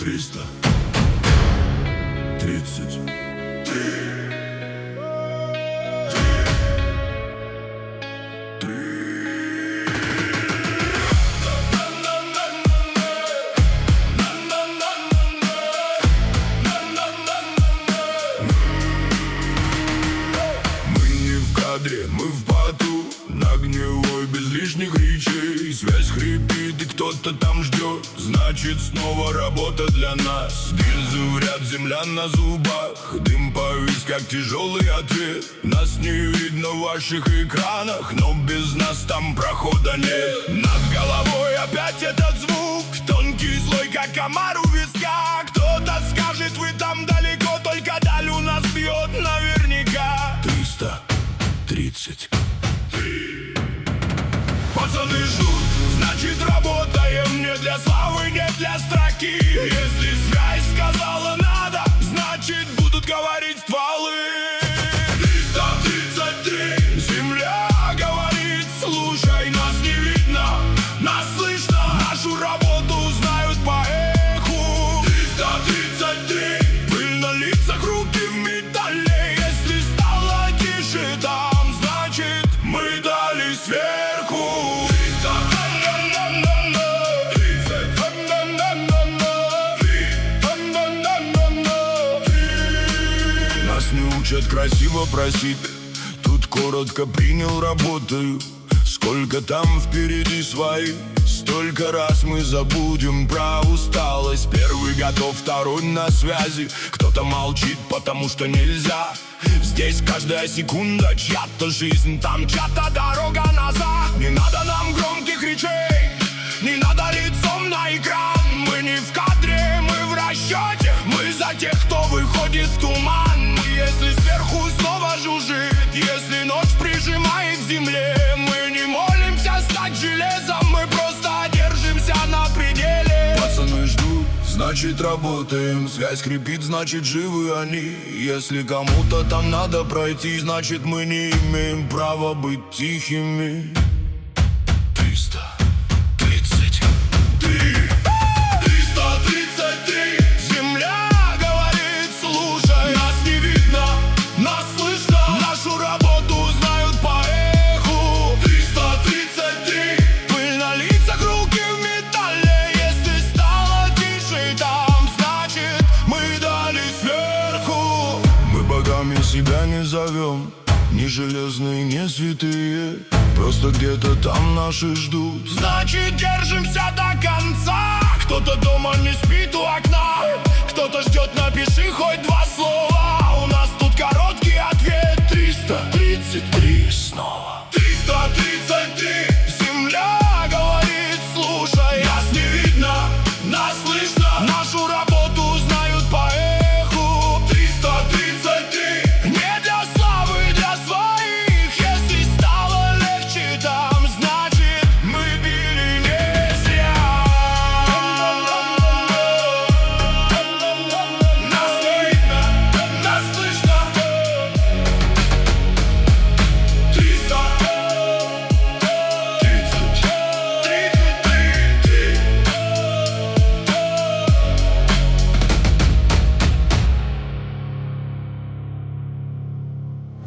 Мы в поту, на гнилой, без лишних речей. Связь хрипит и кто-то там ждет, значит снова работа для нас. Гильзы в ряд, земля на зубах, дым повис, как тяжелый ответ. Нас не видно в ваших экранах, но без нас там прохода нет. Над головой опять этот звук, тонкий, злой, как комар у виска. Кто-то скажет, вы там далеко, только даль у нас бьет наверняка. 333. Пацаны ждут, значит работаем не для славы, не для строки. Если связь сказала надо, значит будут говорить стволы. 333. Земля говорит, слушай, нас не видно, нас слышно. Нашу работу знают по эху. 333. Пыль на лицах, руки в металле. Если стало тише там, значит мы дали сверху. Нас не учат красиво просить, тут коротко принял, работаю. Сколько там впереди своих, столько раз мы забудем про усталость. Первый готов, второй на связи. Кто-то молчит, потому что нельзя. Здесь каждая секунда чья-то жизнь, там чья-то дорога назад. Не надо нам громких речей, не надо лицом на экран. Мы не в кадре, мы в расчете. Мы за тех, кто выходит в туман. И если сверху снова жужжит, если ночь прижимает к земле, мы не молимся стать железом, мы просто держимся на пределе. Пацаны ждут, значит работаем. Связь крепит, значит живы они. Если кому-то там надо пройти, значит мы не имеем права быть тихими. 333. Земля говорит, слушай, нас не видно, нас слышно. Нашу работу знают по эху. 333. Пыль на лицах, руки в металле. Если стало тише там, значит мы дали сверху. Мы богами себя не зовем, не железные, не святые. Просто где-то там наши ждут, значит держимся до конца.